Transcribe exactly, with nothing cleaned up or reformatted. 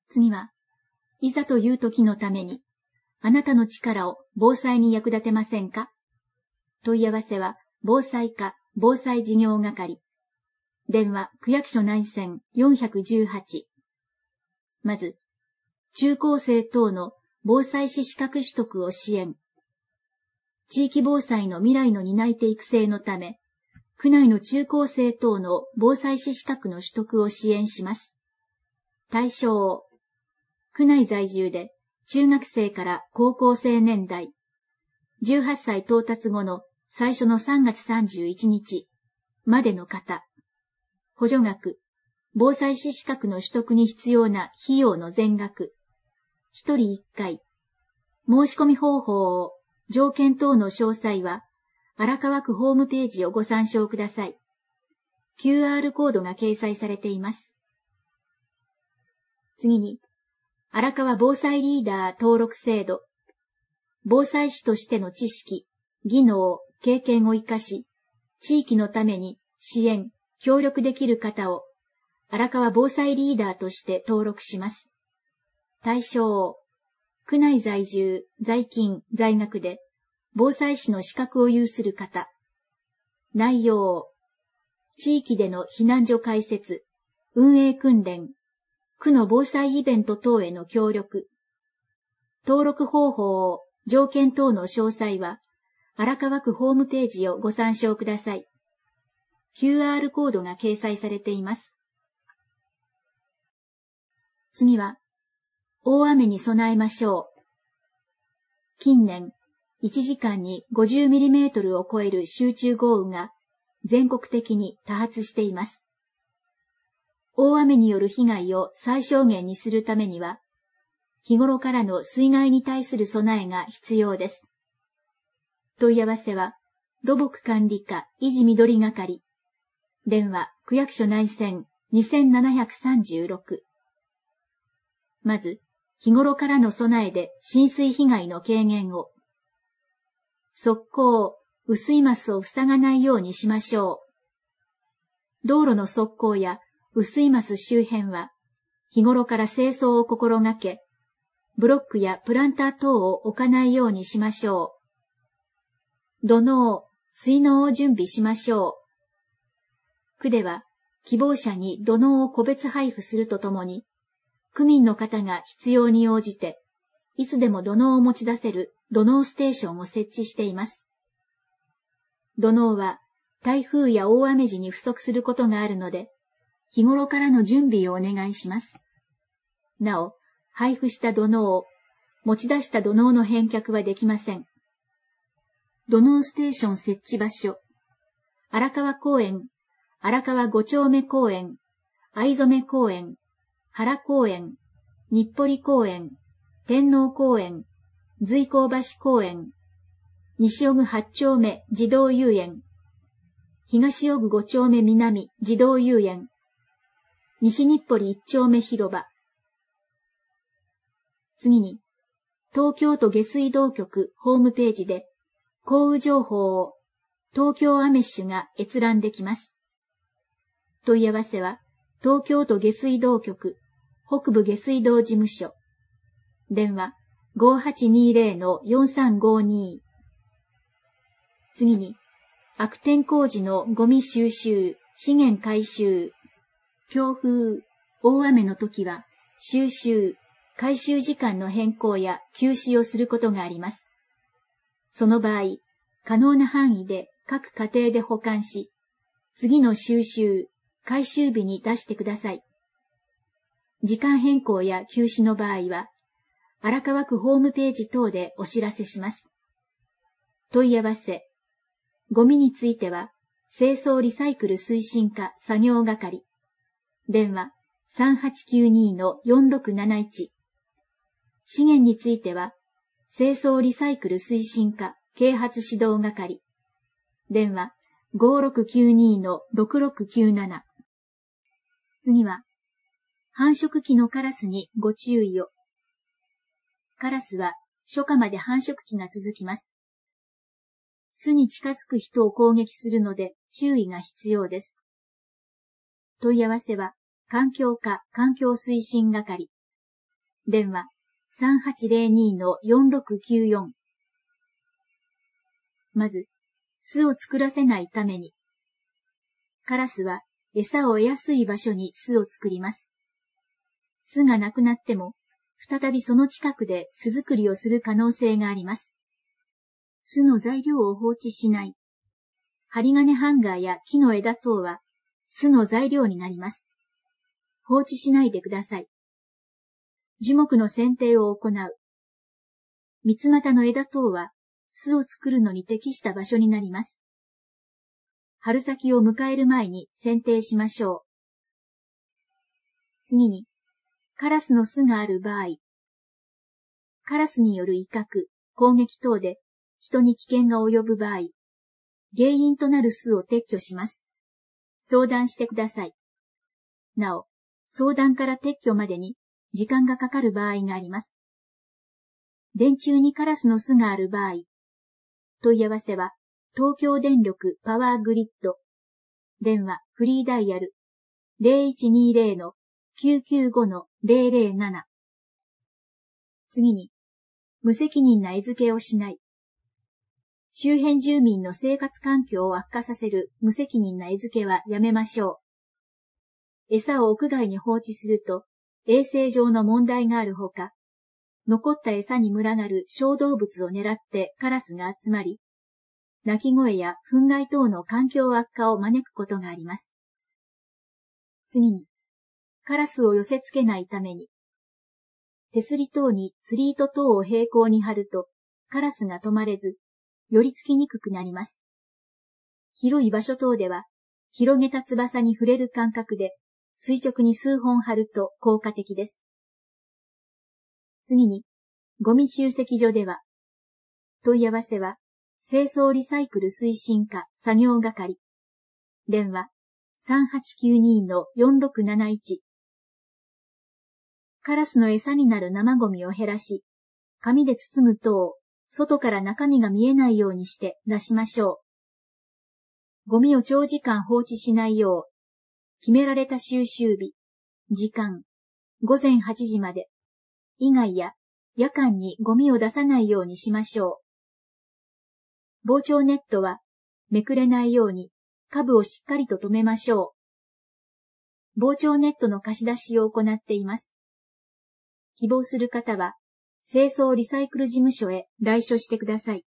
次は、いざという時のために、あなたの力を防災に役立てませんか？問い合わせは、防災課防災事業係。電話、区役所内線よんひゃくじゅうはち。まず、中高生等の防災士資格取得を支援。地域防災の未来の担い手育成のため、区内の中高生等の防災士資格の取得を支援します。対象、区内在住で中学生から高校生年代、じゅうはっさい到達後の最初のさんがつさんじゅういちにちまでの方。補助額、防災士資格の取得に必要な費用の全額。ひとりいっかい。申し込み方法を、条件等の詳細は、荒川区ホームページをご参照ください。キューアール コードが掲載されています。次に、荒川防災リーダー登録制度。防災士としての知識、技能、経験を生かし、地域のために支援、協力できる方を、荒川防災リーダーとして登録します。対象、区内在住、在勤、在学で、防災士の資格を有する方。内容、地域での避難所開設、運営訓練、区の防災イベント等への協力。登録方法、条件等の詳細は、荒川区ホームページをご参照ください。キューアール コードが掲載されています。次は、大雨に備えましょう。近年、いちじかんに ごじゅうミリメートル を超える集中豪雨が全国的に多発しています。大雨による被害を最小限にするためには、日頃からの水害に対する備えが必要です。問い合わせは、土木管理課維持緑係。電話、区役所内線にせんななひゃくさんじゅうろく。まず、日頃からの備えで浸水被害の軽減を。側溝、雨水マスを塞がないようにしましょう。道路の側溝や雨水マス周辺は、日頃から清掃を心がけ、ブロックやプランター等を置かないようにしましょう。土のう、水のうを準備しましょう。区では、希望者に土のうを個別配布するとともに、区民の方が必要に応じて、いつでも土のうを持ち出せる土のうステーションを設置しています。土のうは台風や大雨時に不足することがあるので、日頃からの準備をお願いします。なお、配布した土のうを持ち出した土のうの返却はできません。土のうステーション設置場所、荒川公園、荒川五丁目公園、藍染公園、原公園、日暮里公園、天皇公園、随光橋公園、西尾具八丁目児童遊園、東尾具五丁目南児童遊園、西日暮里一丁目広場。次に、東京都下水道局ホームページで、降雨情報を東京アメッシュが閲覧できます。問い合わせは、東京都下水道局北部下水道事務所。電話 ごーはちにーぜろのよんさんごーにー。次に、悪天候時のゴミ収集、資源回収。強風、大雨の時は、収集、回収時間の変更や休止をすることがあります。その場合、可能な範囲で各家庭で保管し、次の収集、回収日に出してください。時間変更や休止の場合は、荒川区ホームページ等でお知らせします。問い合わせ。ゴミについては、清掃リサイクル推進課作業係。電話 さんはちきゅうにーのよんろくなないち。資源については、清掃リサイクル推進課啓発指導係。電話 ごーろくきゅうにーのろくろくきゅうなな。次は、繁殖期のカラスにご注意を。カラスは初夏まで繁殖期が続きます。巣に近づく人を攻撃するので注意が必要です。問い合わせは環境課環境推進係。 電話 さんはちゼロに よんろくきゅうよん。まず、巣を作らせないために。カラスは餌を得やすい場所に巣を作ります。巣がなくなっても、再びその近くで巣作りをする可能性があります。巣の材料を放置しない。針金ハンガーや木の枝等は巣の材料になります。放置しないでください。樹木の剪定を行う。三つ股の枝等は巣を作るのに適した場所になります。春先を迎える前に剪定しましょう。次に、カラスの巣がある場合。カラスによる威嚇、攻撃等で人に危険が及ぶ場合、原因となる巣を撤去します。相談してください。なお、相談から撤去までに時間がかかる場合があります。電柱にカラスの巣がある場合、問い合わせは東京電力パワーグリッド、電話フリーダイヤル ゼロいちにゼロ きゅうきゅうご ゼロゼロなな。次に、無責任な餌付けをしない。周辺住民の生活環境を悪化させる無責任な餌付けはやめましょう。餌を屋外に放置すると衛生上の問題があるほか、残った餌に群がる小動物を狙ってカラスが集まり、鳴き声や糞害等の環境悪化を招くことがあります。次に、カラスを寄せ付けないために、手すり等に釣り糸等を平行に張ると、カラスが止まれず、寄り付きにくくなります。広い場所等では、広げた翼に触れる感覚で、垂直に数本張ると効果的です。次に、ゴミ集積所では、問い合わせは、清掃リサイクル推進課作業係、電話 さんはちきゅうに よんろくなないち。カラスの餌になる生ゴミを減らし、紙で包む等を外から中身が見えないようにして出しましょう。ゴミを長時間放置しないよう、決められた収集日、時間、ごぜんはちじまで、以外や夜間にゴミを出さないようにしましょう。防鳥ネットはめくれないように下部をしっかりと留めましょう。防鳥ネットの貸し出しを行っています。希望する方は清掃リサイクル事務所へ来所してください。